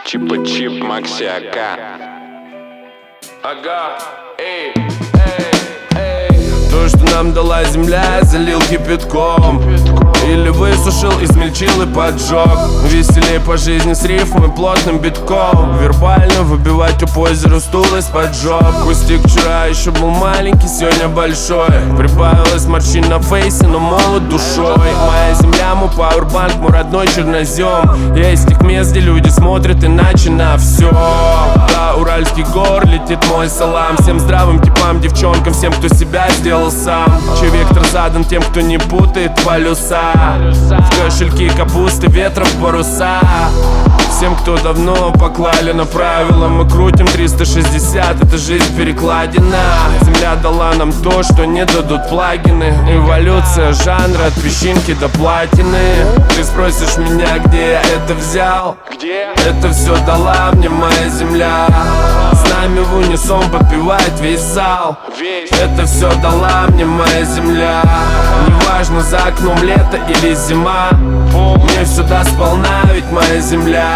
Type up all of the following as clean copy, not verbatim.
Чипа-чип, Макси АК. Ага, эй, эй, эй. То, что нам дала земля, залил кипятком. Или высушил, измельчил и поджег. Веселей по жизни с рифмой плотным битком. Вербально выбивать у озера стул из-под жоп. Кустик вчера еще был маленький, сегодня большой. Прибавилось морщин на фейсе, но молод душой. Моя земля, мой пауэрбанк, мой родной чернозем. Я из тех мест, где люди смотрят иначе на все. Да, уральских гор летит мой салам. Всем здравым типам, девчонкам, всем, кто себя сделал сам. Чей вектор задан тем, кто не путает полюса. В кошельки капусты, ветром паруса. Всем, кто давно поклали на правила, мы крутим 360, это жизнь перекладина. Земля дала нам то, что не дадут плагины. Эволюция жанра от песчинки до платины. Ты спросишь меня, где я это взял? Это все дала мне моя земля. С нами в унисон подпевает весь зал. Это все дала мне моя земля. Неважно, за окном лето или зима, мне все даст сполна, ведь моя земля.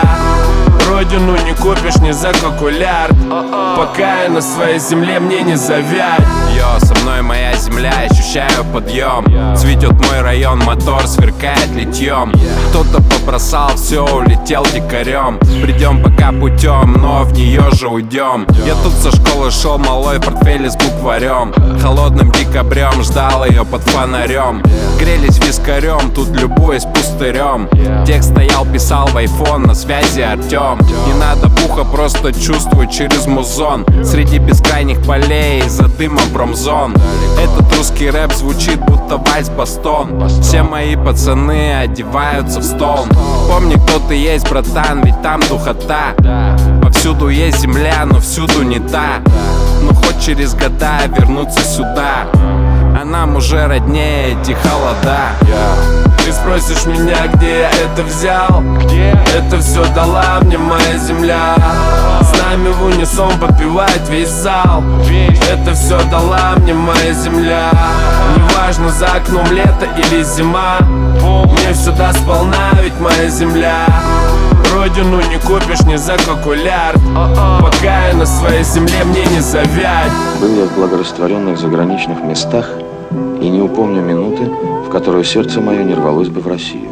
Родину не купишь ни за калькулярд. Пока я на своей земле, мне не завять. Йо, со мной моя земля, ощущаю подъем. Цветет мой район, мотор сверкает литьем. Кто-то побросал все, улетел дикарем. Придем пока путем, но в нее же уйдем. Я тут со школы шел малой, в портфеле с букварем. Холодным декабрем ждал ее под фонарем. Грелись вискарем, тут любуясь пустырем. Текст стоял, писал в iPhone, на связи Артем. Не надо пуха, просто чувствую через музон. Среди бескрайних полей, за дымом промзон. Этот русский рэп звучит, будто вальс-бастон. Все мои пацаны одеваются в стол. Помни, кто ты есть, братан, ведь там духота. Повсюду есть земля, но всюду не та. Ну хоть через года вернуться сюда, а нам уже роднее эти холода. Ты спросишь меня, где я это взял? Это все дала мне моя земля. С нами в унисон подпевает весь зал. Это все дала мне моя земля. Неважно, за окном лето или зима, мне все даст сполна, ведь моя земля. Родину не купишь ни за калькулярд. Пока я на своей земле, мне не завять. Был я в благорастворенных заграничных местах и не упомню минуты, в которую сердце мое не рвалось бы в Россию.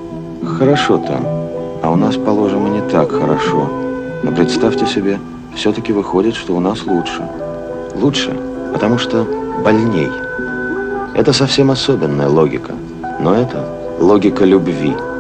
Хорошо там, а у нас, положим, и не так хорошо. Но представьте себе, все-таки выходит, что у нас лучше. Лучше, потому что больней. Это совсем особенная логика, но это логика любви.